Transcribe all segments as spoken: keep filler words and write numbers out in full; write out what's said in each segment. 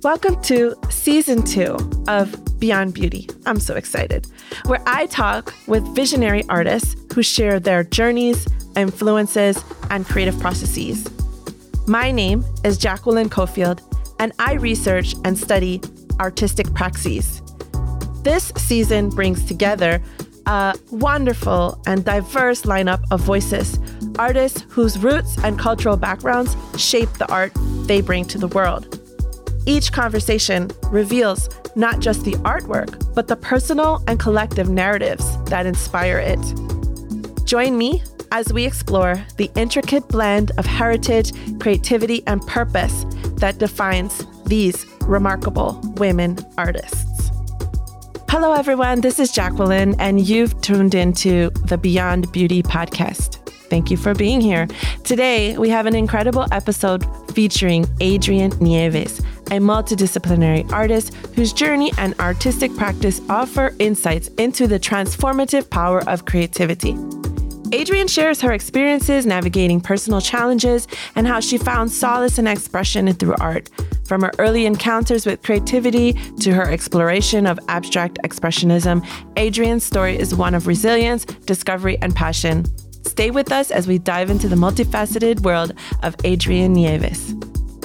Welcome to season two of Beyond Beauty. I'm so excited, where I talk with visionary artists who share their journeys, influences, and creative processes. My name is Jacqueline Cofield, and I research and study artistic praxis. This season brings together a wonderful and diverse lineup of voices, artists whose roots and cultural backgrounds shape the art they bring to the world. Each conversation reveals not just the artwork, but the personal and collective narratives that inspire it. Join me as we explore the intricate blend of heritage, creativity, and purpose that defines these remarkable women artists. Hello, everyone. This is Jacqueline, and you've tuned into the Beyond Beauty podcast. Thank you for being here. Today, we have an incredible episode featuring Adrienne Nieves, a multidisciplinary artist whose journey and artistic practice offer insights into the transformative power of creativity. Adrienne shares her experiences navigating personal challenges and how she found solace and expression through art. From her early encounters with creativity to her exploration of abstract expressionism, Adrienne's story is one of resilience, discovery, and passion. Stay with us as we dive into the multifaceted world of Adrienne Nieves.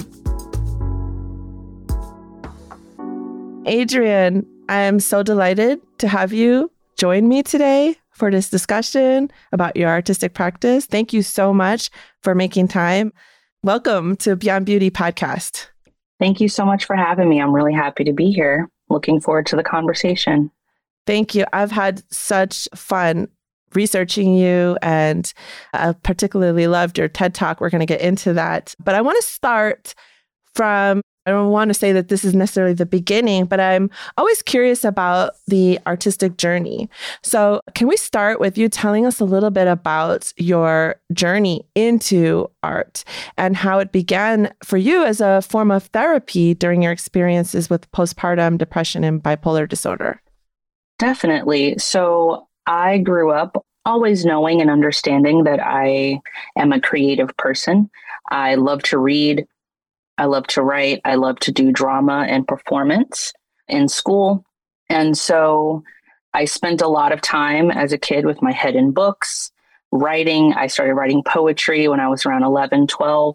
Adrienne, I am so delighted to have you join me today for this discussion about your artistic practice. Thank you so much for making time. Welcome to Beyond Beauty podcast. Thank you so much for having me. I'm really happy to be here. Looking forward to the conversation. Thank you. I've had such fun researching you, and I particularly loved your TED Talk. We're going to get into that. But I want to start from, I don't want to say that this is necessarily the beginning, but I'm always curious about the artistic journey. So can we start with you telling us a little bit about your journey into art and how it began for you as a form of therapy during your experiences with postpartum depression and bipolar disorder? Definitely. So I grew up always knowing and understanding that I am a creative person. I love to read. I love to write. I love to do drama and performance in school. And so I spent a lot of time as a kid with my head in books, writing. I started writing poetry when I was around eleven, twelve.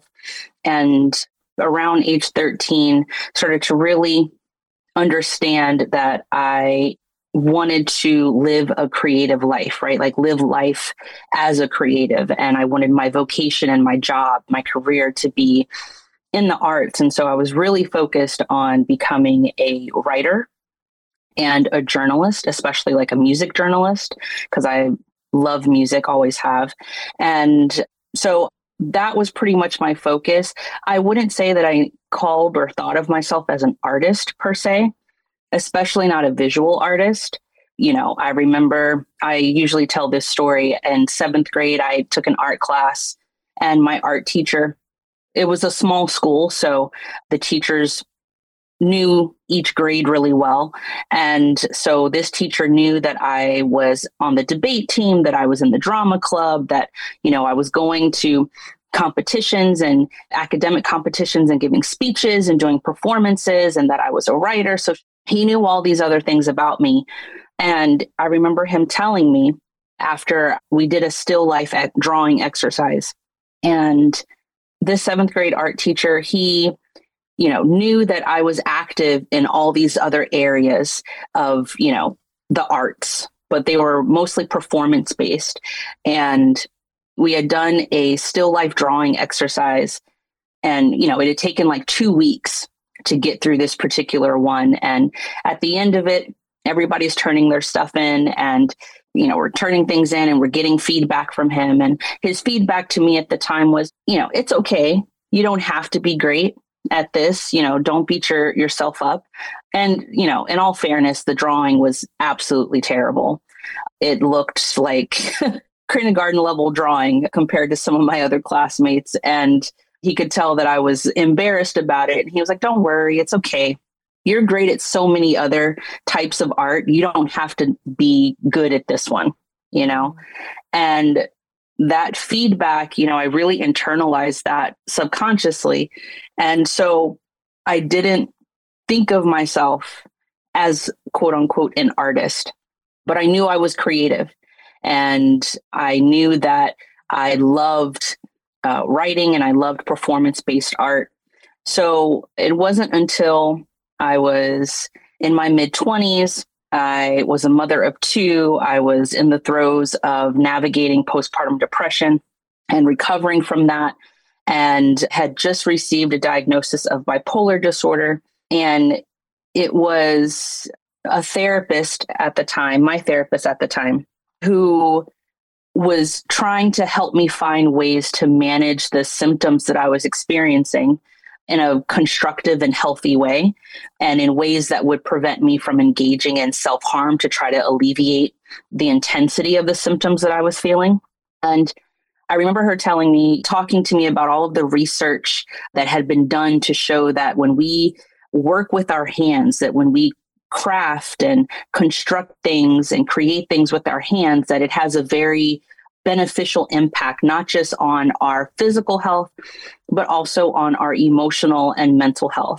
And around age thirteen, started to really understand that I wanted to live a creative life, right? Like live life as a creative. And I wanted my vocation and my job, my career to be in the arts. And so I was really focused on becoming a writer and a journalist, especially like a music journalist, because I love music, always have. And so that was pretty much my focus. I wouldn't say that I called or thought of myself as an artist per se, especially not a visual artist. You know, I remember I usually tell this story. In seventh grade, I took an art class, and my art teacher, it was a small school, so the teachers knew each grade really well. And so this teacher knew that I was on the debate team, that I was in the drama club, that, you know, I was going to competitions and academic competitions and giving speeches and doing performances, and that I was a writer. So he knew all these other things about me. And I remember him telling me after we did a still life drawing exercise, and this seventh grade art teacher, he, you know, knew that I was active in all these other areas of, you know, the arts, but they were mostly performance based. And we had done a still life drawing exercise, and, you know, it had taken like two weeks to get through this particular one. And at the end of it, everybody's turning their stuff in, and, you know, we're turning things in and we're getting feedback from him. And his feedback to me at the time was, you know, it's okay. You don't have to be great at this, you know, don't beat your, yourself up. And, you know, in all fairness, the drawing was absolutely terrible. It looked like kindergarten level drawing compared to some of my other classmates. And he could tell that I was embarrassed about it. And he was like, don't worry, it's okay. You're great at so many other types of art. You don't have to be good at this one, you know? And that feedback, you know, I really internalized that subconsciously. And so I didn't think of myself as quote unquote an artist, but I knew I was creative, and I knew that I loved uh, writing and I loved performance-based art. So it wasn't until I was in my mid twenties, I was a mother of two. I was in the throes of navigating postpartum depression and recovering from that, and had just received a diagnosis of bipolar disorder. And it was a therapist at the time, my therapist at the time, who was trying to help me find ways to manage the symptoms that I was experiencing in a constructive and healthy way, and in ways that would prevent me from engaging in self-harm to try to alleviate the intensity of the symptoms that I was feeling. And I remember her telling me, talking to me about all of the research that had been done to show that when we work with our hands, that when we craft and construct things and create things with our hands, that it has a very beneficial impact, not just on our physical health, but also on our emotional and mental health.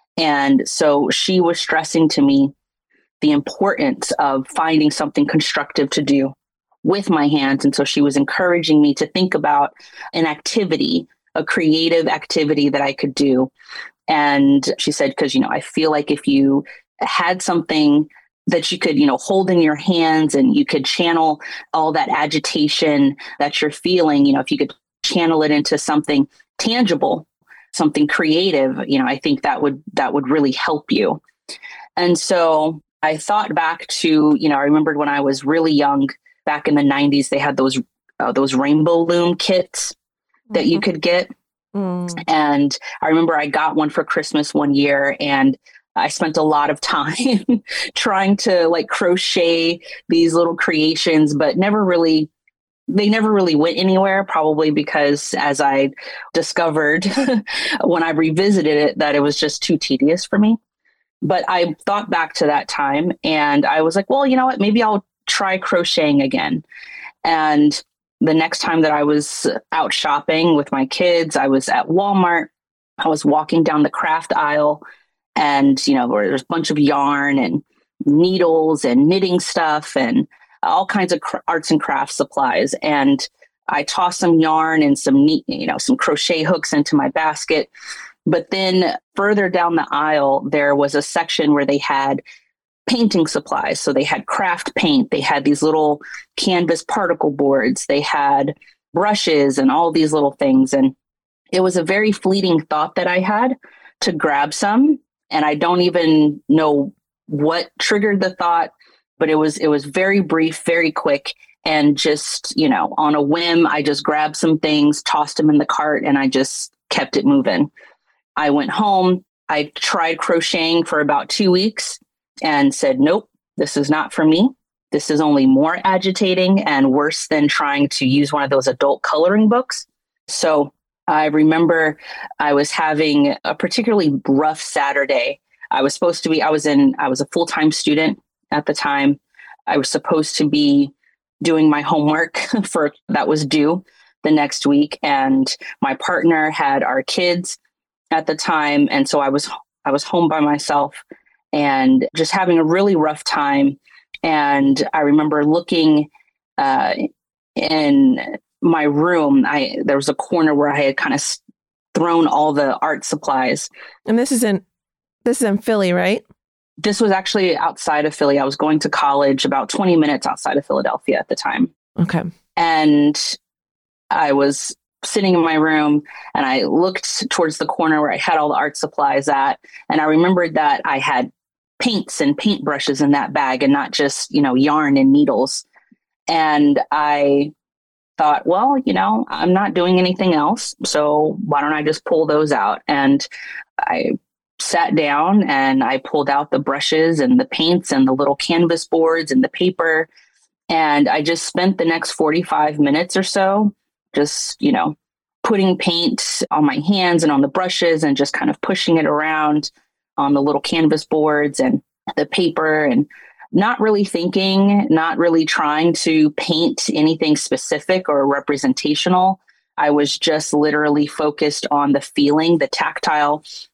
And so she was stressing to me the importance of finding something constructive to do with my hands. And so she was encouraging me to think about an activity, a creative activity that I could do. And she said, because, you know, I feel like if you had something that you could, you know, hold in your hands and you could channel all that agitation that you're feeling, you know, if you could channel it into something tangible, something creative, you know, I think that would, that would really help you. And so I thought back to, you know, I remembered when I was really young, back in the nineties, they had those, uh, those rainbow loom kits that you could get. Mm. And I remember I got one for Christmas one year, and I spent a lot of time trying to like crochet these little creations, but never really, they never really went anywhere, probably because, as I discovered when I revisited it, that it was just too tedious for me. But I thought back to that time and I was like, well, you know what, maybe I'll try crocheting again. And the next time that I was out shopping with my kids, I was at Walmart. I was walking down the craft aisle, and, you know, where there's a bunch of yarn and needles and knitting stuff and all kinds of cr- arts and crafts supplies. And I tossed some yarn and some neat, you know, some crochet hooks into my basket. But then further down the aisle, there was a section where they had painting supplies. So they had craft paint, they had these little canvas particle boards, they had brushes and all these little things. And it was a very fleeting thought that I had to grab some. And I don't even know what triggered the thought, but it was, it was very brief, very quick. And just, you know, on a whim, I just grabbed some things, tossed them in the cart, and I just kept it moving. I went home. I tried crocheting for about two weeks and said, nope, this is not for me. This is only more agitating and worse than trying to use one of those adult coloring books. So I remember I was having a particularly rough Saturday. I was supposed to be, I was in, I was a full-time student at the time. I was supposed to be doing my homework for that was due the next week. And my partner had our kids at the time. And so I was, I was home by myself and just having a really rough time. And I remember looking uh, in my room, I there was a corner where I had kind of thrown all the art supplies. And this is in this is in Philly, right? This was actually outside of Philly. I was going to college about twenty minutes outside of Philadelphia at the time. Okay. And I was sitting in my room and I looked towards the corner where I had all the art supplies at. And I remembered that I had paints and paintbrushes in that bag and not just, you know, yarn and needles. And I thought, well, you know, I'm not doing anything else, so why don't I just pull those out? And I sat down and I pulled out the brushes and the paints and the little canvas boards and the paper. And I just spent the next forty-five minutes or so just, you know, putting paint on my hands and on the brushes and just kind of pushing it around on the little canvas boards and the paper, and not really thinking, not really trying to paint anything specific or representational. I was just literally focused on the feeling, the tactile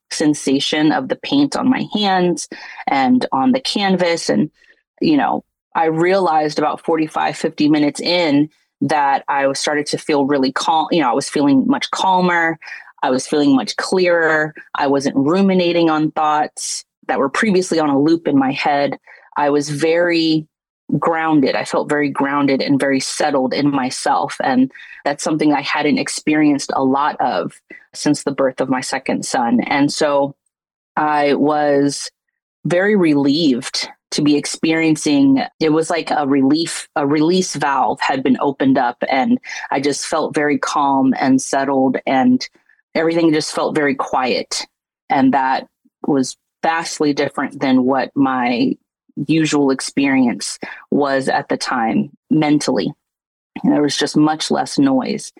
sensation of the paint on my hands and on the canvas. And, you know, I realized about forty-five, fifty minutes in that I was started to feel really calm. You know, I was feeling much calmer. I was feeling much clearer. I wasn't ruminating on thoughts that were previously on a loop in my head. I was very grounded. I felt very grounded and very settled in myself. And that's something I hadn't experienced a lot of since the birth of my second son. And so I was very relieved to be experiencing, it was like a relief, a release valve had been opened up, and I just felt very calm and settled, and everything just felt very quiet. And that was vastly different than what my usual experience was at the time mentally. And there was just much less noise.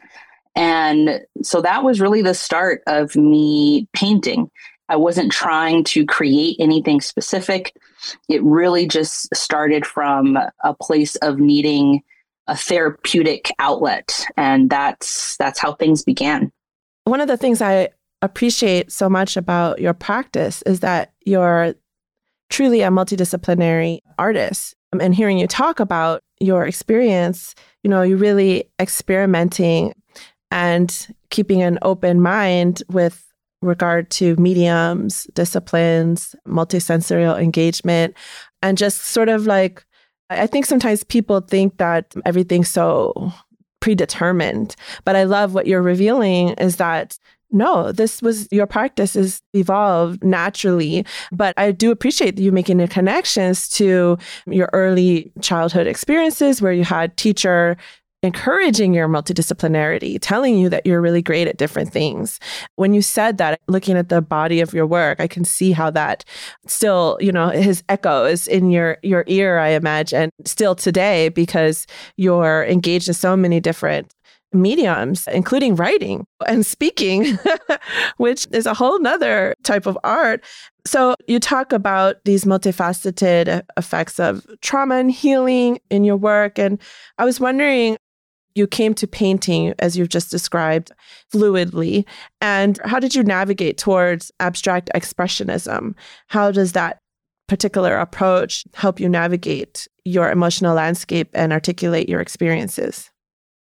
And so that was really the start of me painting. I wasn't trying to create anything specific. It really just started from a place of needing a therapeutic outlet. And that's that's how things began. One of the things I appreciate so much about your practice is that you're truly a multidisciplinary artist. And hearing you talk about your experience, you know, you're really experimenting and keeping an open mind with regard to mediums, disciplines, multisensorial engagement, and just sort of like, I think sometimes people think that everything's so predetermined, but I love what you're revealing is that no, this was, your practice is evolved naturally, but I do appreciate you making the connections to your early childhood experiences where you had teacher encouraging your multidisciplinarity, telling you that you're really great at different things. When you said that, looking at the body of your work, I can see how that still, you know, his echo is in your, your ear, I imagine, still today, because you're engaged in so many different mediums, including writing and speaking, which is a whole nother type of art. So you talk about these multifaceted effects of trauma and healing in your work. And I was wondering, you came to painting, as you've just described, fluidly. And how did you navigate towards abstract expressionism? How does that particular approach help you navigate your emotional landscape and articulate your experiences?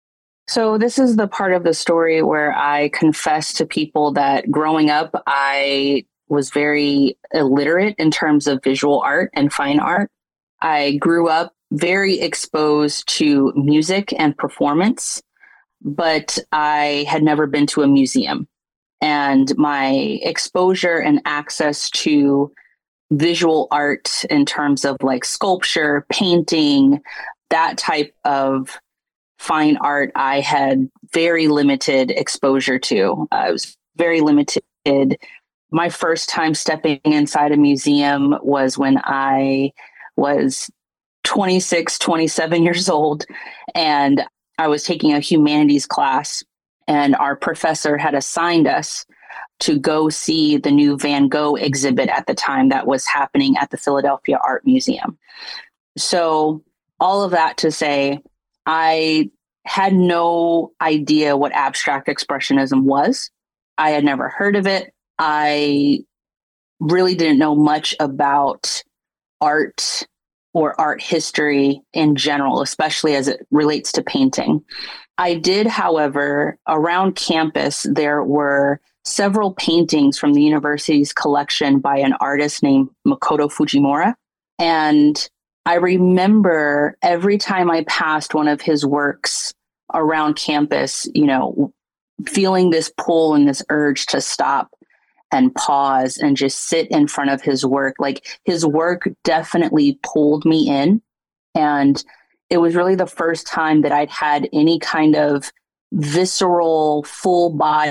So this is the part of the story where I confess to people that growing up, I was very illiterate in terms of visual art and fine art. I grew up very exposed to music and performance, but I had never been to a museum. And my exposure and access to visual art in terms of like sculpture, painting, that type of fine art, I had very limited exposure to. I was very limited. My first time stepping inside a museum was when I was twenty-six, twenty-seven years old, and I was taking a humanities class, and our professor had assigned us to go see the new Van Gogh exhibit at the time that was happening at the Philadelphia Art Museum. So all of that to say, I had no idea what abstract expressionism was. I had never heard of it. I really didn't know much about art or art history in general, especially as it relates to painting. I did, however, around campus, there were several paintings from the university's collection by an artist named Makoto Fujimura. And I remember every time I passed one of his works around campus, you know, feeling this pull and this urge to stop and pause and just sit in front of his work. Like his work definitely pulled me in. And it was really the first time that I'd had any kind of visceral, full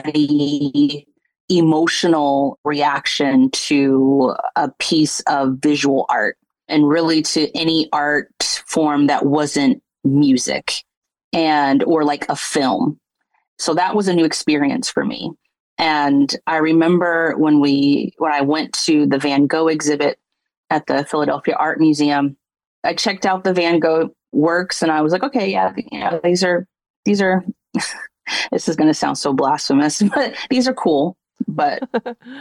body, emotional reaction to a piece of visual art, and really to any art form that wasn't music and or like a film. So that was a new experience for me. And I remember when we, when I went to the Van Gogh exhibit at the Philadelphia Art Museum, I checked out the Van Gogh works and I was like, okay, yeah, you know, these are, these are, this is going to sound so blasphemous, but these are cool. But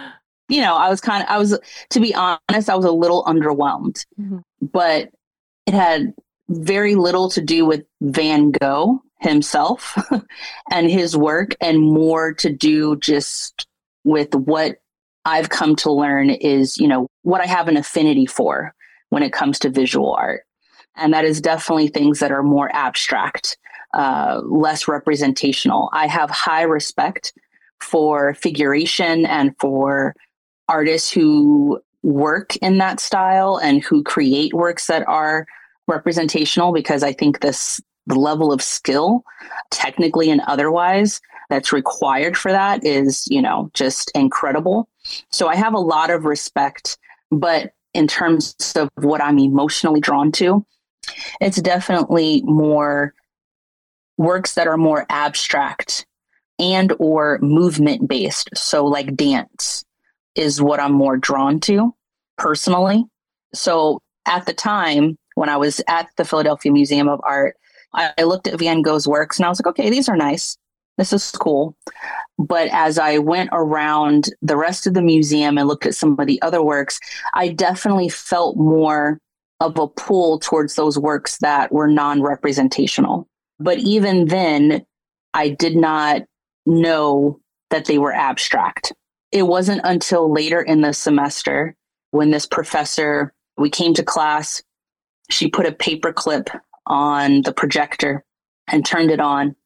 you know, I was kind of, I was, to be honest, I was a little underwhelmed, mm-hmm. but it had very little to do with Van Gogh himself and his work, and more to do just with what I've come to learn is, you know, what I have an affinity for when it comes to visual art. And that is definitely things that are more abstract, uh, less representational. I have high respect for figuration and for artists who work in that style and who create works that are representational, because I think this the level of skill, technically and otherwise, that's required for that is, you know, just incredible. So I have a lot of respect, but in terms of what I'm emotionally drawn to, it's definitely more works that are more abstract and or movement based. So like dance is what I'm more drawn to personally. So at the time when I was at the Philadelphia Museum of Art, I looked at Van Gogh's works and I was like, okay, these are nice. This is cool. But as I went around the rest of the museum and looked at some of the other works, I definitely felt more of a pull towards those works that were non-representational. But even then, I did not know that they were abstract. It wasn't until later in the semester when this professor, we came to class, she put a paper clip on the projector and turned it on.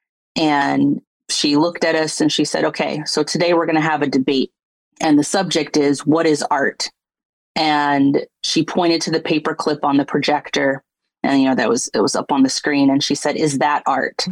And she looked at us and she said, okay, so today we're going to have a debate. And the subject is, what is art? And she pointed to the paper clip on the projector. And, you know, that was, it was up on the screen. And she said, is that art?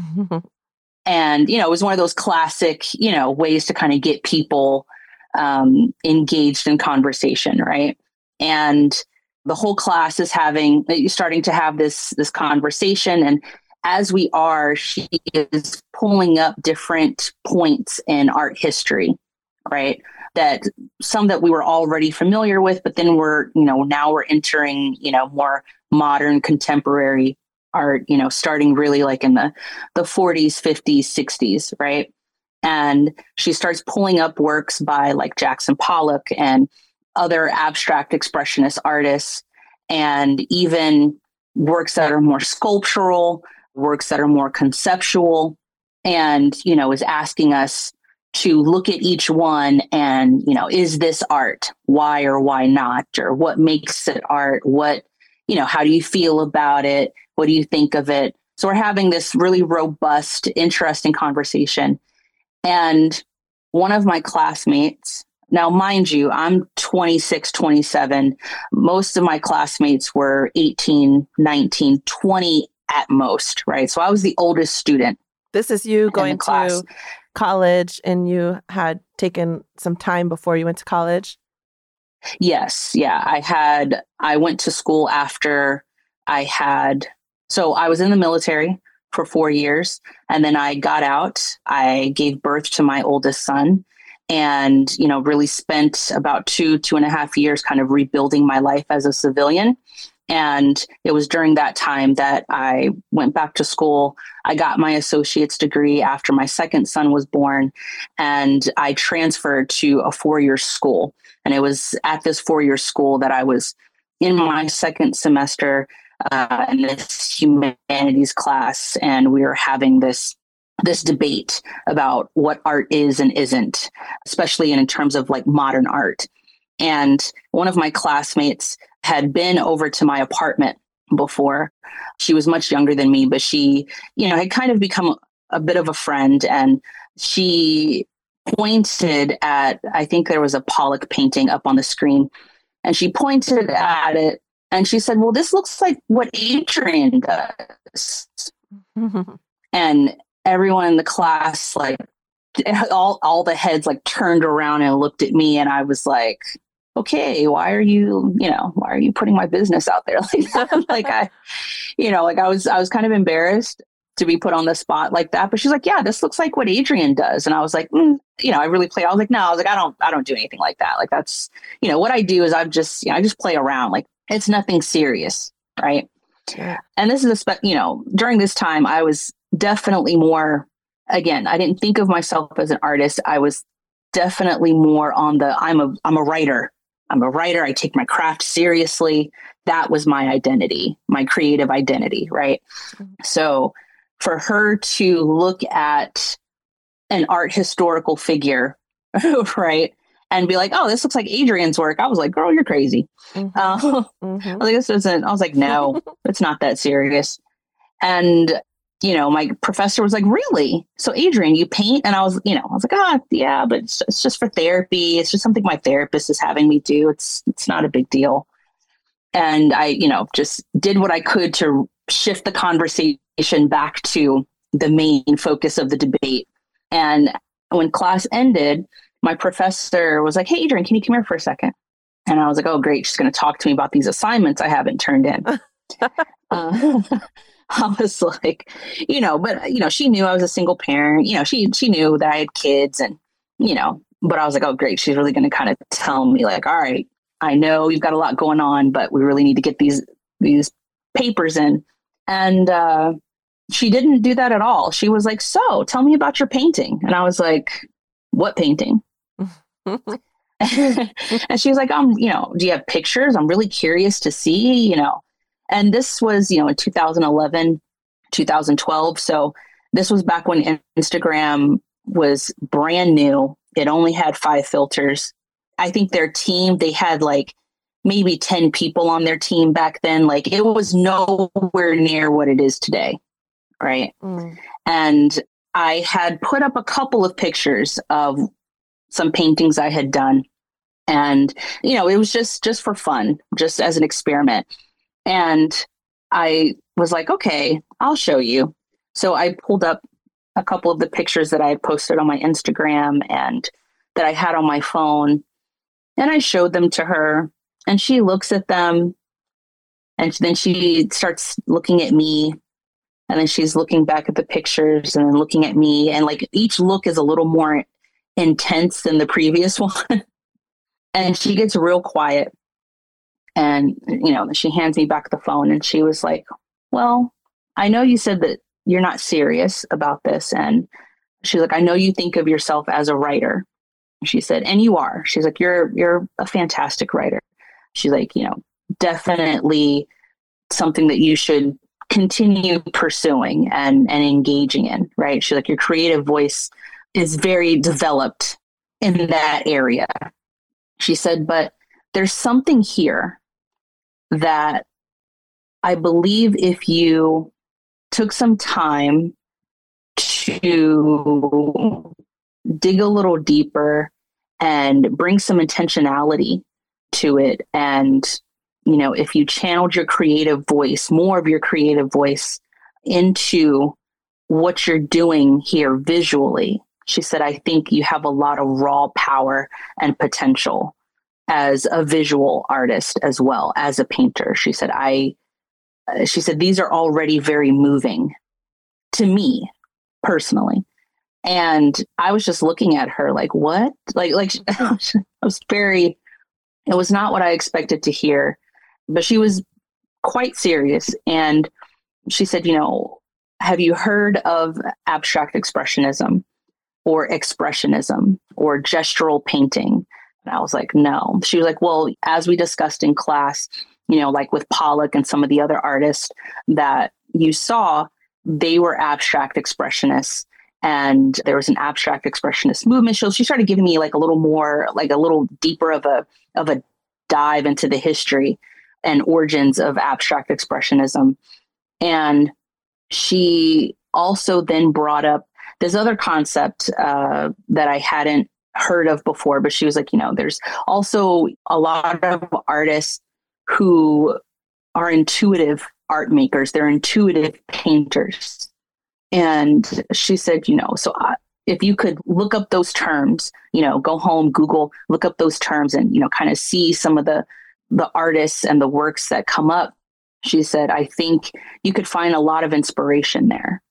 And, you know, it was one of those classic, you know, ways to kind of get people um, engaged in conversation. Right. And the whole class is having, starting to have this, this conversation. And as we are, she is pulling up different points in art history, right? That some that we were already familiar with, but then we're, you know, now we're entering, you know, more modern contemporary art, you know, starting really like in the, the forties, fifties, sixties, right? And she starts pulling up works by like Jackson Pollock and other abstract expressionist artists, and even works that are more sculptural, works that are more conceptual, and, you know, is asking us to look at each one and, you know, is this art? Why or why not? Or what makes it art? What, you know, how do you feel about it? What do you think of it? So we're having this really robust, interesting conversation. And one of my classmates, now, mind you, I'm twenty-six, twenty-seven. Most of my classmates were eighteen, nineteen, twenty at most, right? So I was the oldest student. This is you going to college, and you had taken some time before you went to college? Yes. Yeah. I had, I went to school after I had, so I was in the military for four years, and then I got out. I gave birth to my oldest son. And, you know, really spent about two, two and a half years kind of rebuilding my life as a civilian. And it was during that time that I went back to school. I got my associate's degree after my second son was born, and I transferred to a four-year school. And it was at this four-year school that I was in my second semester uh, in this humanities class, and we were having this this debate about what art is and isn't, especially in terms of like modern art. And one of my classmates had been over to my apartment before. She was much younger than me, but she, you know, had kind of become a bit of a friend. And she pointed at, I think there was a Pollock painting up on the screen, and she pointed at it and she said, well, this looks like what Adrian does. And everyone in the class, like all, all the heads like turned around and looked at me, and I was like, okay, why are you, you know, why are you putting my business out there like that? Like I, you know, like I was, I was kind of embarrassed to be put on the spot like that. But she's like, yeah, this looks like what Adrian does. And I was like, mm, you know, I really play. I was like, no, I was like, I don't, I don't do anything like that. Like that's, you know, what I do is I've just, you know, I just play around. Like it's nothing serious. Right. Yeah. And this is a, spe- you know, during this time, I was definitely more, again, I didn't think of myself as an artist. I was definitely more on the, I'm a, I'm a writer. I'm a writer. I take my craft seriously. That was my identity, my creative identity. Right. Mm-hmm. So for her to look at an art historical figure, right, and be like, oh, this looks like Adrian's work. I was like, girl, you're crazy. Mm-hmm. Uh, mm-hmm. I was like, this isn't, I was like, no, it's not that serious. And, you know, my professor was like, really? So Adrian, you paint? And I was, you know, I was like, ah, oh, yeah, but it's, it's just for therapy. It's just something my therapist is having me do. It's, it's not a big deal. And I, you know, just did what I could to shift the conversation back to the main focus of the debate. And when class ended, my professor was like, hey, Adrian, can you come here for a second? And I was like, oh, great. She's going to talk to me about these assignments I haven't turned in. uh, I was like, you know, but, you know, she knew I was a single parent. You know, she she knew that I had kids and, you know, but I was like, oh, great. She's really going to kind of tell me like, all right, I know you've got a lot going on, but we really need to get these these papers in. And uh, she didn't do that at all. She was like, so tell me about your painting. And I was like, what painting? And she was like, um, you know, do you have pictures? I'm really curious to see, you know. And this was, you know, in two thousand eleven, two thousand twelve. So this was back when Instagram was brand new. It only had five filters. I think their team, they had like maybe ten people on their team back then. Like it was nowhere near what it is today. Right. Mm. And I had put up a couple of pictures of some paintings I had done. And, you know, it was just, just for fun, just as an experiment. And I was like, okay, I'll show you. So I pulled up a couple of the pictures that I had posted on my Instagram and that I had on my phone. And I showed them to her and she looks at them and then she starts looking at me. And then she's looking back at the pictures and then looking at me. And like each look is a little more intense than the previous one. And she gets real quiet. And, you know, she hands me back the phone and she was like, well, I know you said that you're not serious about this. And she's like, I know you think of yourself as a writer. She said, and you are. She's like, you're, you're a fantastic writer. She's like, you know, definitely something that you should continue pursuing and, and engaging in, right? She's like, your creative voice is very developed in that area. She said, but there's something here that I believe if you took some time to dig a little deeper and bring some intentionality to it, and, you know, if you channeled your creative voice, more of your creative voice into what you're doing here visually, she said, I think you have a lot of raw power and potential as a visual artist as well as a painter. She said, I, she said, these are already very moving to me personally. And I was just looking at her like, what? Like, like I was very, it was not what I expected to hear, but she was quite serious. And she said, you know, have you heard of abstract expressionism or expressionism or gestural painting? And I was like, no. She was like, well, as we discussed in class, you know, like with Pollock and some of the other artists that you saw, they were abstract expressionists. And there was an abstract expressionist movement. So she started giving me like a little more, like a little deeper of a of a dive into the history and origins of abstract expressionism. And she also then brought up this other concept uh, that I hadn't heard of before, but she was like, you know, there's also a lot of artists who are intuitive art makers. They're intuitive painters. And she said, you know, so I, if you could look up those terms, you know, go home, Google, look up those terms and, you know, kind of see some of the, the artists and the works that come up. She said, I think you could find a lot of inspiration there.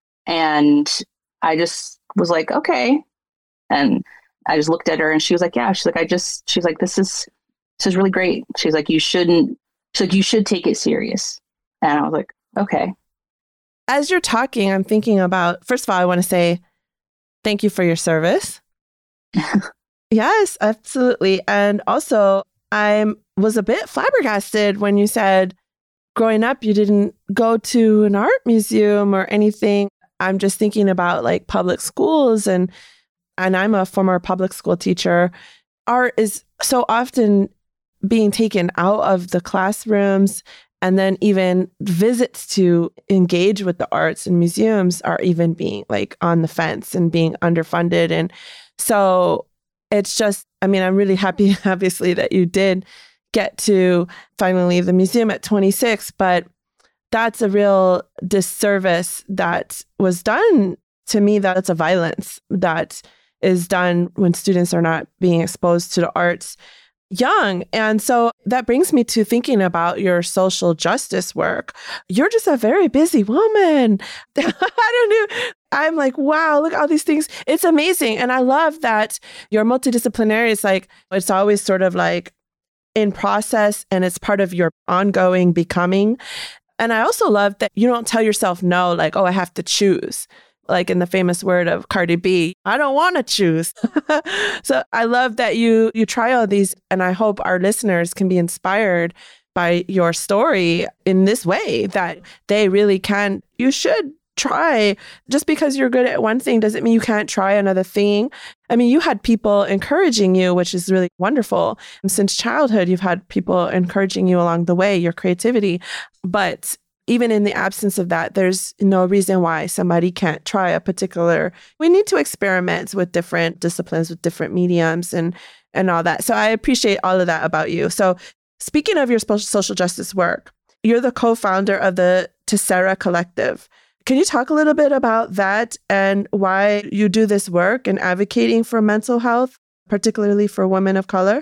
And I just was like, okay. And I just looked at her and she was like, yeah, she's like, I just, she's like, this is, this is really great. She's like, you shouldn't, she's like, you should take it serious. And I was like, okay. As you're talking, I'm thinking about, first of all, I want to say thank you for your service. Yes, absolutely. And also, I was a bit flabbergasted when you said growing up, you didn't go to an art museum or anything. I'm just thinking about like public schools, and and I'm a former public school teacher. Art is so often being taken out of the classrooms, and then even visits to engage with the arts and museums are even being like on the fence and being underfunded. And so it's just, I mean, I'm really happy, obviously, that you did get to finally leave the museum at twenty-six, but that's a real disservice that was done to me. That's a violence that is done when students are not being exposed to the arts young. And so that brings me to thinking about your social justice work. You're just a very busy woman. I don't know. I'm like, wow, look at all these things. It's amazing. And I love that you're multidisciplinary. It's like, it's always sort of like in process, and it's part of your ongoing becoming. And I also love that you don't tell yourself no, like, oh, I have to choose. Like in the famous word of Cardi B, I don't want to choose. So I love that you you try all these, and I hope our listeners can be inspired by your story in this way, that they really can, you should try. Just because you're good at one thing doesn't mean you can't try another thing. I mean, you had people encouraging you, which is really wonderful. And since childhood, you've had people encouraging you along the way, your creativity. But even in the absence of that, there's no reason why somebody can't try a particular, we need to experiment with different disciplines, with different mediums and, and all that. So I appreciate all of that about you. So speaking of your social justice work, you're the co-founder of the Tessera Collective. Can you talk a little bit about that and why you do this work and advocating for mental health, particularly for women of color?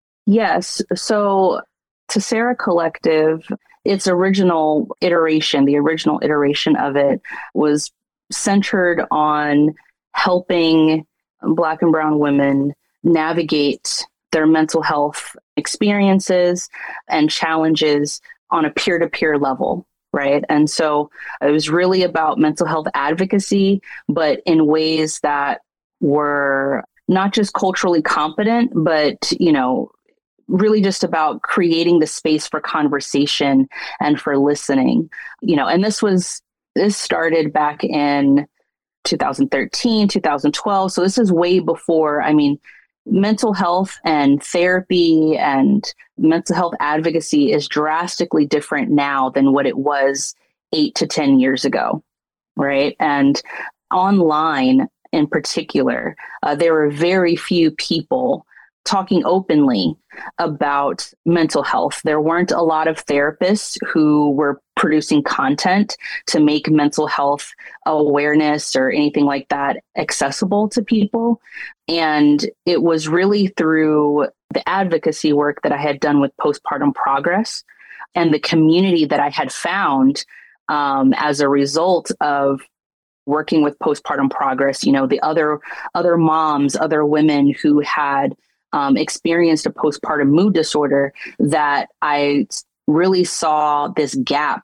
Yes. So Tessera Collective, its original iteration, the original iteration of it was centered on helping Black and Brown women navigate their mental health experiences and challenges on a peer-to-peer level, right? And so it was really about mental health advocacy, but in ways that were not just culturally competent, but, you know, really just about creating the space for conversation and for listening, you know, and this was, this started back in two thousand thirteen, two thousand twelve. So this is way before, I mean, mental health and therapy and mental health advocacy is drastically different now than what it was eight to ten years ago, right? And online in particular, uh, there were very few people talking openly about mental health. There weren't a lot of therapists who were producing content to make mental health awareness or anything like that accessible to people. And it was really through the advocacy work that I had done with Postpartum Progress and the community that I had found um, as a result of working with Postpartum Progress, you know, the other other moms, other women who had Um, experienced a postpartum mood disorder, that I really saw this gap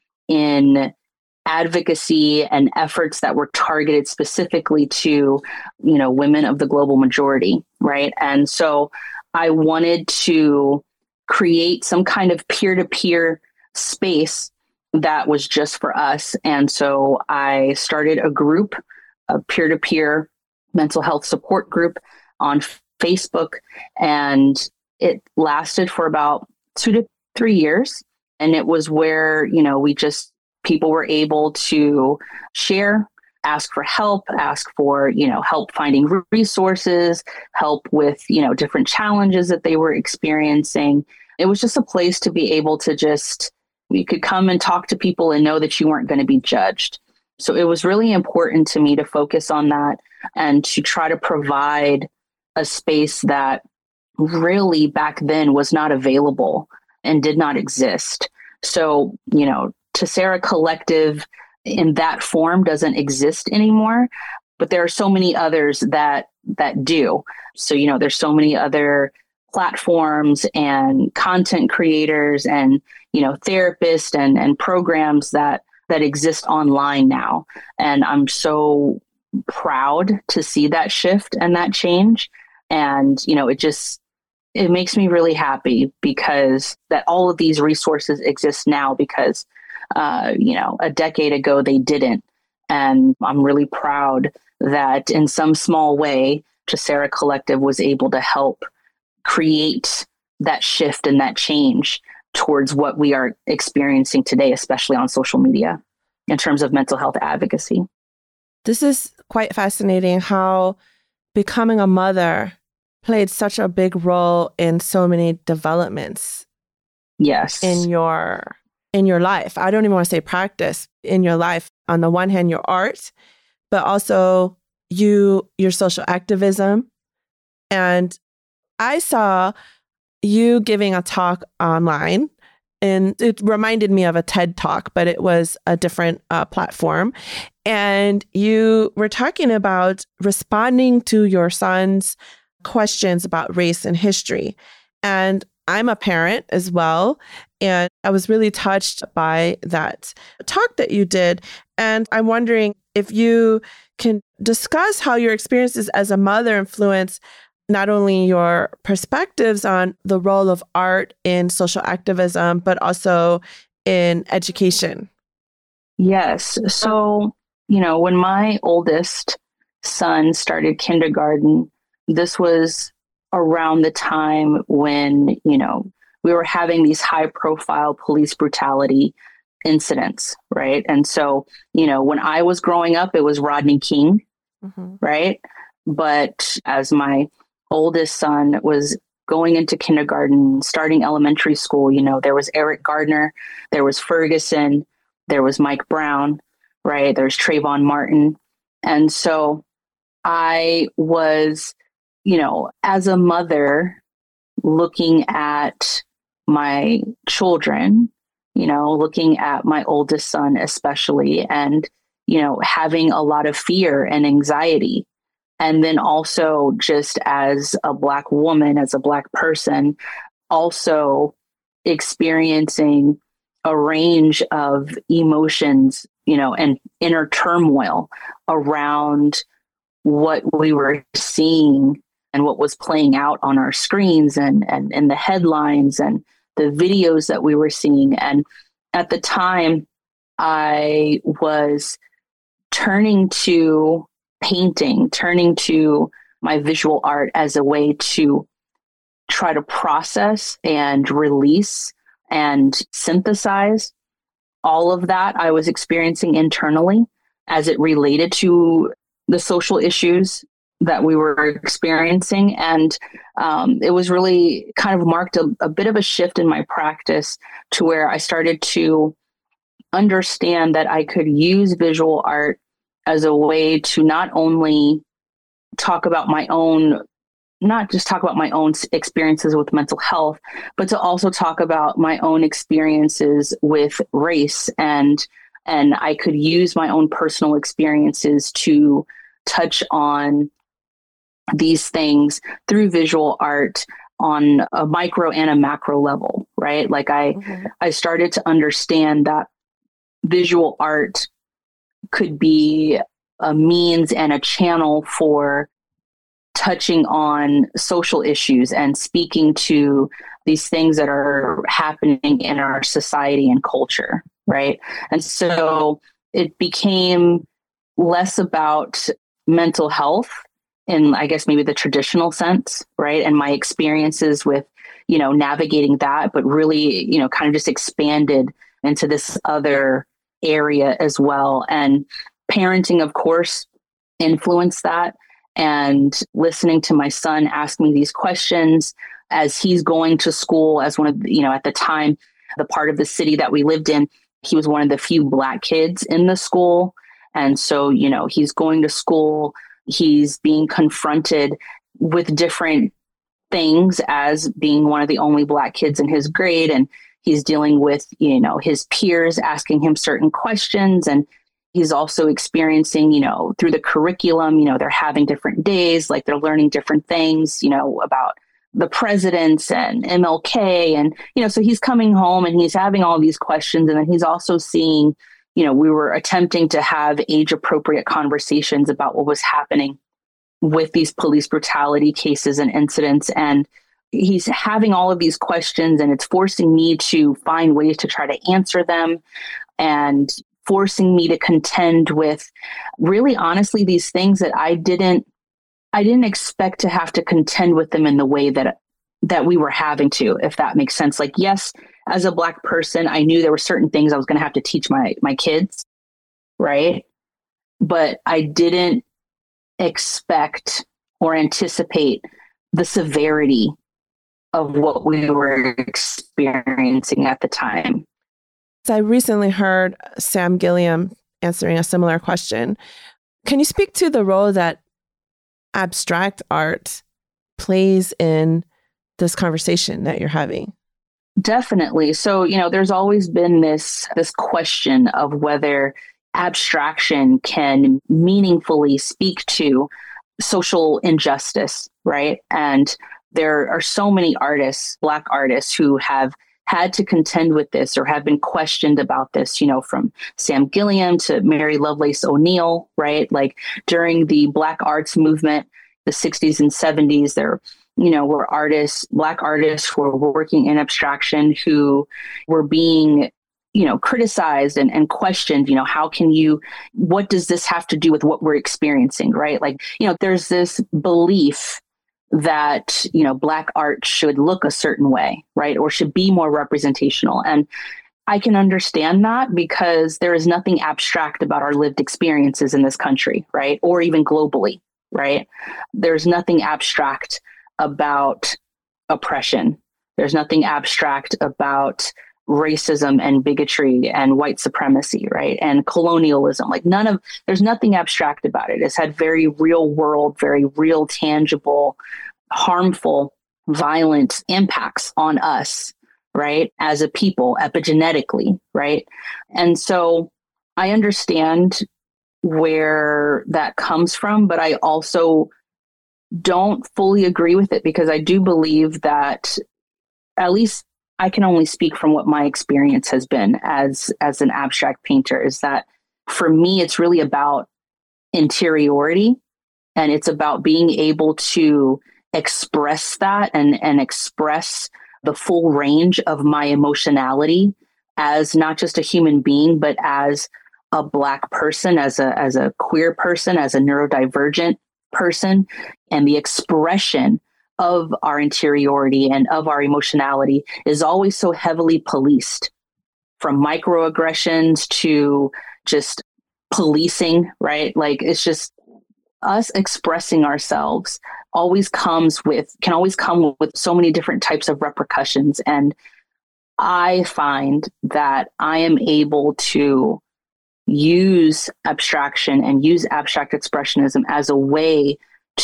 in advocacy and efforts that were targeted specifically to, you know, women of the global majority, right? And so I wanted to create some kind of peer-to-peer space that was just for us. And so I started a group, a peer-to-peer mental health support group on Facebook, and it lasted for about two to three years. And it was where, you know, we just, people were able to share, ask for help, ask for, you know, help finding resources, help with, you know, different challenges that they were experiencing. It was just a place to be able to just, you could come and talk to people and know that you weren't going to be judged. So it was really important to me to focus on that and to try to provide a space that really back then was not available and did not exist. So, you know, Tessera Collective in that form doesn't exist anymore, but there are so many others that that do. So, you know, there's so many other platforms and content creators and, you know, therapists and, and programs that that exist online now. And I'm so proud to see that shift and that change. And, you know, it just, it makes me really happy because that all of these resources exist now because, uh, you know, a decade ago they didn't. And I'm really proud that in some small way, Tessera Collective was able to help create that shift and that change towards what we are experiencing today, especially on social media in terms of mental health advocacy. This is quite fascinating how becoming a mother played such a big role in so many developments. Yes. In your in your life. I don't even want to say practice, in your life. On the one hand, your art, but also you your social activism. And I saw you giving a talk online, and it reminded me of a TED Talk, but it was a different uh, platform. And you were talking about responding to your son's questions about race and history. And I'm a parent as well. And I was really touched by that talk that you did. And I'm wondering if you can discuss how your experiences as a mother influence not only your perspectives on the role of art in social activism, but also in education. Yes. So, you know, when my oldest son started kindergarten, this was around the time when, you know, we were having these high profile police brutality incidents, right? And so, you know, when I was growing up, it was Rodney King, mm-hmm. right? But as my oldest son was going into kindergarten, starting elementary school, you know, there was Eric Gardner, there was Ferguson, there was Mike Brown, right? There's Trayvon Martin. And so I was, you know, as a mother looking at my children, you know, looking at my oldest son especially, and, you know, having a lot of fear and anxiety. And then also just as a Black woman, as a Black person, also experiencing a range of emotions, you know, and inner turmoil around what we were seeing and what was playing out on our screens and, and, and the headlines and the videos that we were seeing. And at the time, I was turning to painting, turning to my visual art as a way to try to process and release and synthesize all of that I was experiencing internally as it related to the social issues that we were experiencing. And um, it was really kind of marked a, a bit of a shift in my practice to where I started to understand that I could use visual art as a way to not only talk about my own, not just talk about my own experiences with mental health, but to also talk about my own experiences with race. And, and I could use my own personal experiences to touch on these things through visual art on a micro and a macro level, right? Like I, mm-hmm. I started to understand that visual art could be a means and a channel for touching on social issues and speaking to these things that are happening in our society and culture, right? And so it became less about mental health in, I guess, maybe the traditional sense, right? And my experiences with, you know, navigating that, but really, you know, kind of just expanded into this other area as well. And parenting, of course, influenced that. And listening to my son ask me these questions as he's going to school as one of, the, you know, at the time, the part of the city that we lived in, he was one of the few Black kids in the school. And so, you know, he's going to school, he's being confronted with different things as being one of the only Black kids in his grade. And he's dealing with, you know, his peers asking him certain questions. And he's also experiencing, you know, through the curriculum, you know, they're having different days, like they're learning different things, you know, about the presidents and M L K. And, you know, so he's coming home and he's having all these questions. And then he's also seeing, you know, we were attempting to have age appropriate conversations about what was happening with these police brutality cases and incidents. And he's having all of these questions, and it's forcing me to find ways to try to answer them, and forcing me to contend with, really honestly, these things that I didn't I didn't expect to have to contend with them in the way that that we were having to, if that makes sense. Like, yes, as a Black person, I knew there were certain things I was going to have to teach my my kids, right? But I didn't expect or anticipate the severity of what we were experiencing at the time. I recently heard Sam Gilliam answering a similar question. Can you speak to the role that abstract art plays in this conversation that you're having? Definitely. So, you know, there's always been this this question of whether abstraction can meaningfully speak to social injustice, right? And there are so many artists, Black artists, who have had to contend with this or have been questioned about this, you know, from Sam Gilliam to Mary Lovelace O'Neal, right? Like during the Black arts movement, the sixties and seventies, there, you know, were artists, Black artists who were working in abstraction who were being, you know, criticized and, and questioned, you know, how can you, what does this have to do with what we're experiencing, right? Like, you know, there's this belief that, you know, Black art should look a certain way, right? Or should be more representational. And I can understand that because there is nothing abstract about our lived experiences in this country, right? Or even globally, right? There's nothing abstract about oppression. There's nothing abstract about racism and bigotry and white supremacy, right? And colonialism. Like none of, there's nothing abstract about it. It's had very real world, very real, tangible, harmful, violent impacts on us, right? As a people, epigenetically, right? And so I understand where that comes from, but I also don't fully agree with it because I do believe that, at least I can only speak from what my experience has been as as an abstract painter, is that for me, it's really about interiority, and it's about being able to express that and, and express the full range of my emotionality as not just a human being, but as a Black person, as a as a queer person, as a neurodivergent person, and the expression of our interiority and of our emotionality is always so heavily policed, from microaggressions to just policing, right? Like it's just us expressing ourselves always comes with, can always come with so many different types of repercussions. And I find that I am able to use abstraction and use abstract expressionism as a way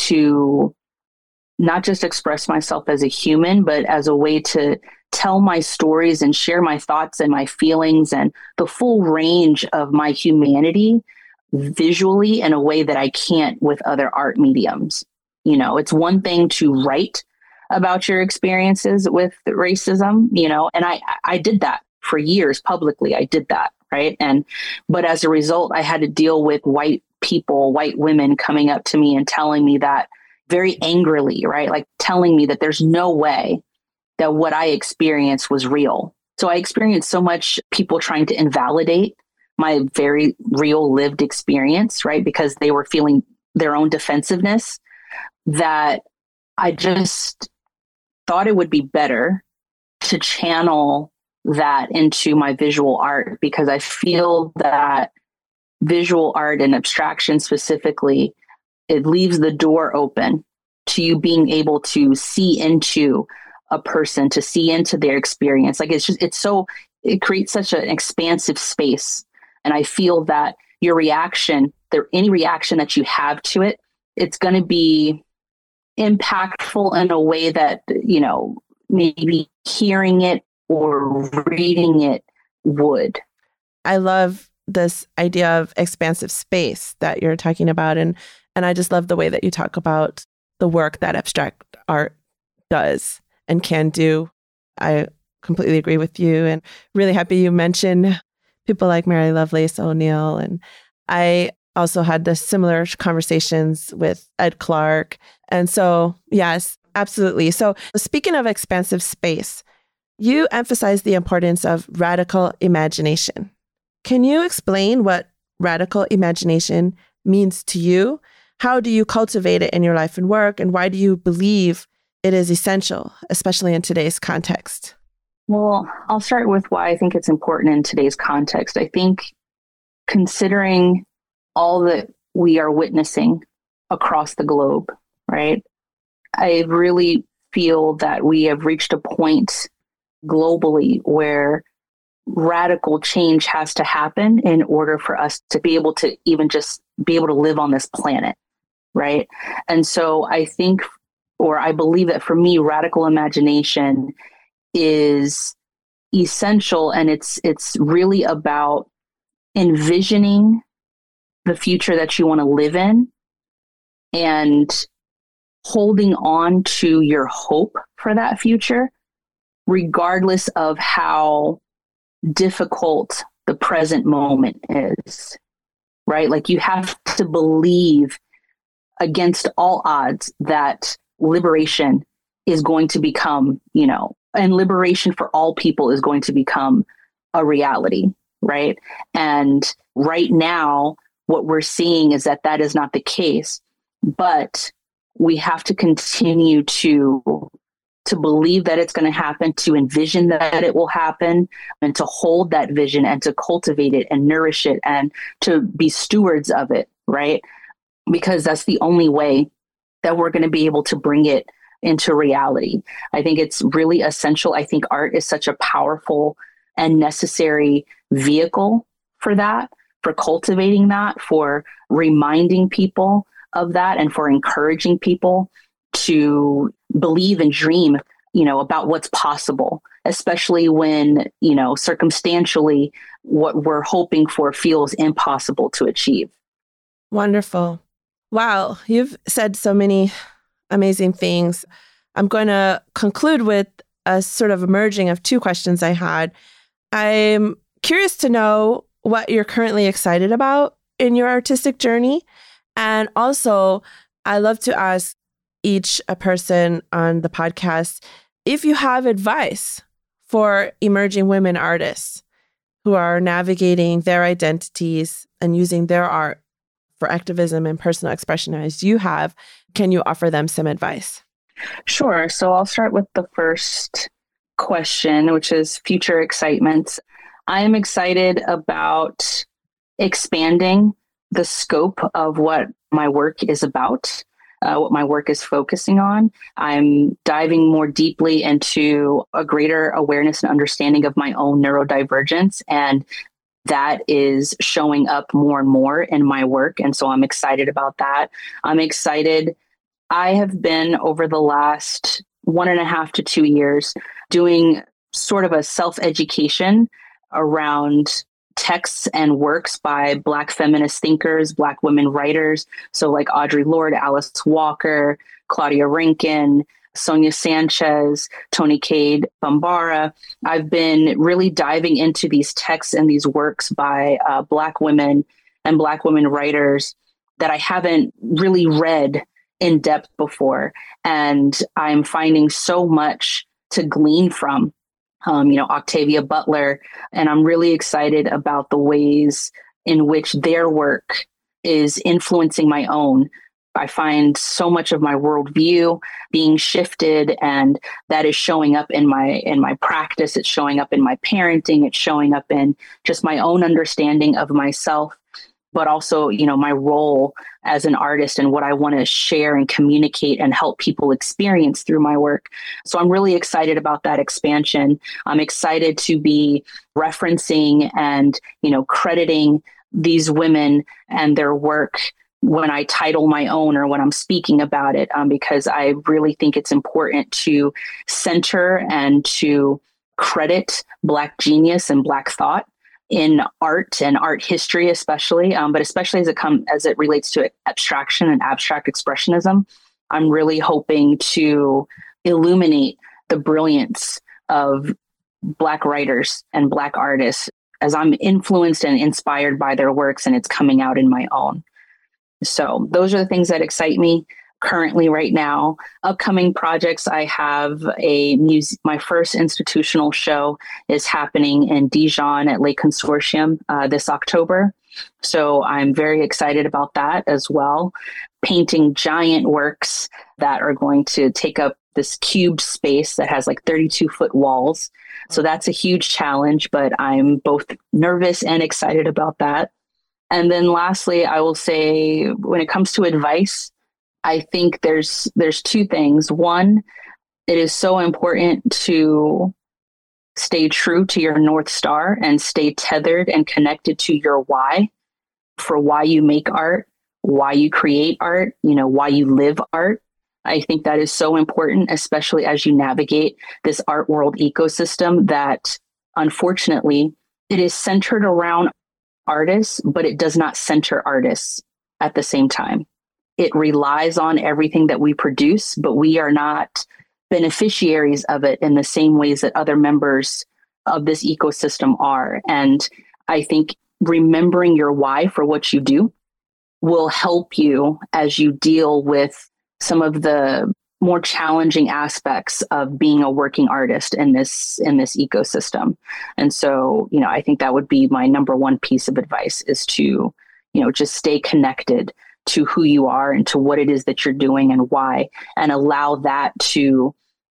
to not just express myself as a human, but as a way to tell my stories and share my thoughts and my feelings and the full range of my humanity visually in a way that I can't with other art mediums. You know, it's one thing to write about your experiences with racism, you know, and I, I did that for years publicly. I did that. Right. And, but as a result, I had to deal with white people, white women coming up to me and telling me that very angrily, right? Like telling me that there's no way that what I experienced was real. So I experienced so much people trying to invalidate my very real lived experience, right? Because they were feeling their own defensiveness, that I just thought it would be better to channel that into my visual art, because I feel that visual art and abstraction specifically, it leaves the door open to you being able to see into a person, to see into their experience. Like it's just, it's so, it creates such an expansive space. And I feel that your reaction, there, any reaction that you have to it, it's going to be impactful in a way that, you know, maybe hearing it or reading it would. I love this idea of expansive space that you're talking about. And and I just love the way that you talk about the work that abstract art does and can do. I completely agree with you, and really happy you mentioned people like Mary Lovelace O'Neal. And I also had the similar conversations with Ed Clark. And so, yes, absolutely. So speaking of expansive space, you emphasize the importance of radical imagination. Can you explain what radical imagination means to you? How do you cultivate it in your life and work? And why do you believe it is essential, especially in today's context? Well, I'll start with why I think it's important in today's context. I think considering all that we are witnessing across the globe, right? I really feel that we have reached a point globally where radical change has to happen in order for us to be able to even just be able to live on this planet, right? And so I think, or I believe that for me, radical imagination is essential, and it's it's really about envisioning the future that you want to live in and holding on to your hope for that future, regardless of how difficult the present moment is, right? Like you have to believe against all odds that liberation is going to become, you know, and liberation for all people is going to become a reality, right? And right now, what we're seeing is that that is not the case, but we have to continue to to believe that it's going to happen, to envision that it will happen, and to hold that vision and to cultivate it and nourish it and to be stewards of it, right? Because that's the only way that we're going to be able to bring it into reality. I think it's really essential. I think art is such a powerful and necessary vehicle for that, for cultivating that, for reminding people of that, and for encouraging people to believe and dream, you know, about what's possible, especially when, you know, circumstantially what we're hoping for feels impossible to achieve. Wonderful. Wow. You've said so many amazing things. I'm going to conclude with a sort of merging of two questions I had. I'm curious to know what you're currently excited about in your artistic journey. And also, I love to ask each a person on the podcast if you have advice for emerging women artists who are navigating their identities and using their art for activism and personal expression as you have. Can you offer them some advice? Sure. So I'll start with the first question, which is future excitements. I am excited about expanding the scope of what my work is about, uh, what my work is focusing on. I'm diving more deeply into a greater awareness and understanding of my own neurodivergence, and that is showing up more and more in my work. And so I'm excited about that. I'm excited. I have been over the last one and a half to two years doing sort of a self-education around texts and works by Black feminist thinkers, Black women writers. So like Audre Lorde, Alice Walker, Claudia Rankine, Sonia Sanchez, Toni Cade Bambara. I've been really diving into these texts and these works by uh, Black women and Black women writers that I haven't really read in depth before. And I'm finding so much to glean from. Um, you know, Octavia Butler, and I'm really excited about the ways in which their work is influencing my own. I find so much of my worldview being shifted, and that is showing up in my in my practice. It's showing up in my parenting. It's showing up in just my own understanding of myself, but also, you know, my role as an artist and what I want to share and communicate and help people experience through my work. So I'm really excited about that expansion. I'm excited to be referencing and, you know, crediting these women and their work when I title my own or when I'm speaking about it, um, because I really think it's important to center and to credit Black genius and Black thought in art and art history, especially, um, but especially as it come as it relates to abstraction and abstract expressionism. I'm really hoping to illuminate the brilliance of Black writers and Black artists as I'm influenced and inspired by their works, and it's coming out in my own. So those are the things that excite me currently right now. Upcoming projects, I have a muse- my first institutional show is happening in Dijon at Lake Consortium uh, this October. So I'm very excited about that as well. Painting giant works that are going to take up this cubed space that has like thirty-two foot walls. So that's a huge challenge, but I'm both nervous and excited about that. And then lastly, I will say when it comes to advice, I think there's there's two things. One, it is so important to stay true to your North Star and stay tethered and connected to your why for why you make art, why you create art, you know, why you live art. I think that is so important, especially as you navigate this art world ecosystem that unfortunately it is centered around artists, but it does not center artists at the same time. It relies on everything that we produce, but we are not beneficiaries of it in the same ways that other members of this ecosystem are. And I think remembering your why for what you do will help you as you deal with some of the more challenging aspects of being a working artist in this in this ecosystem. And so, you know, I think that would be my number one piece of advice is to, you know, just stay connected to who you are and to what it is that you're doing and why, and allow that to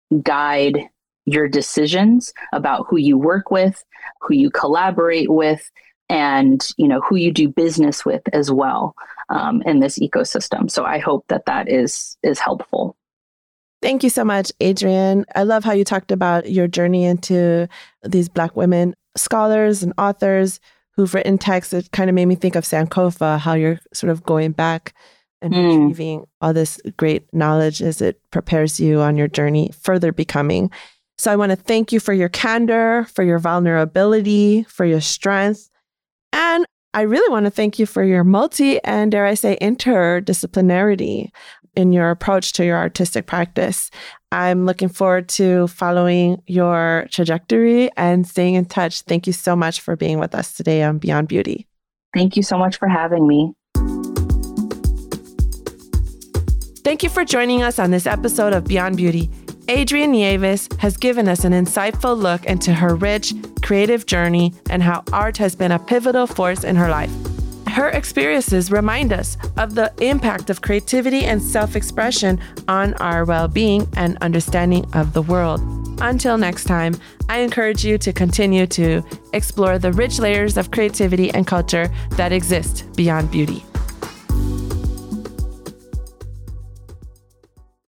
guide your decisions about who you work with, who you collaborate with, and, you know, who you do business with as well um, in this ecosystem. So I hope that that is is helpful. Thank you so much, Adrienne. I love how you talked about your journey into these Black women scholars and authors who've written texts. It kind of made me think of Sankofa, how you're sort of going back and mm. retrieving all this great knowledge as it prepares you on your journey further becoming. So I want to thank you for your candor, for your vulnerability, for your strength. And I really want to thank you for your multi and, dare I say, interdisciplinarity in your approach to your artistic practice. I'm looking forward to following your trajectory and staying in touch. Thank you so much for being with us today on Beyond Beauty. Thank you so much for having me. Thank you for joining us on this episode of Beyond Beauty. Adrienne Nieves has given us an insightful look into her rich, creative journey and how art has been a pivotal force in her life. Her experiences remind us of the impact of creativity and self-expression on our well-being and understanding of the world. Until next time, I encourage you to continue to explore the rich layers of creativity and culture that exist beyond beauty.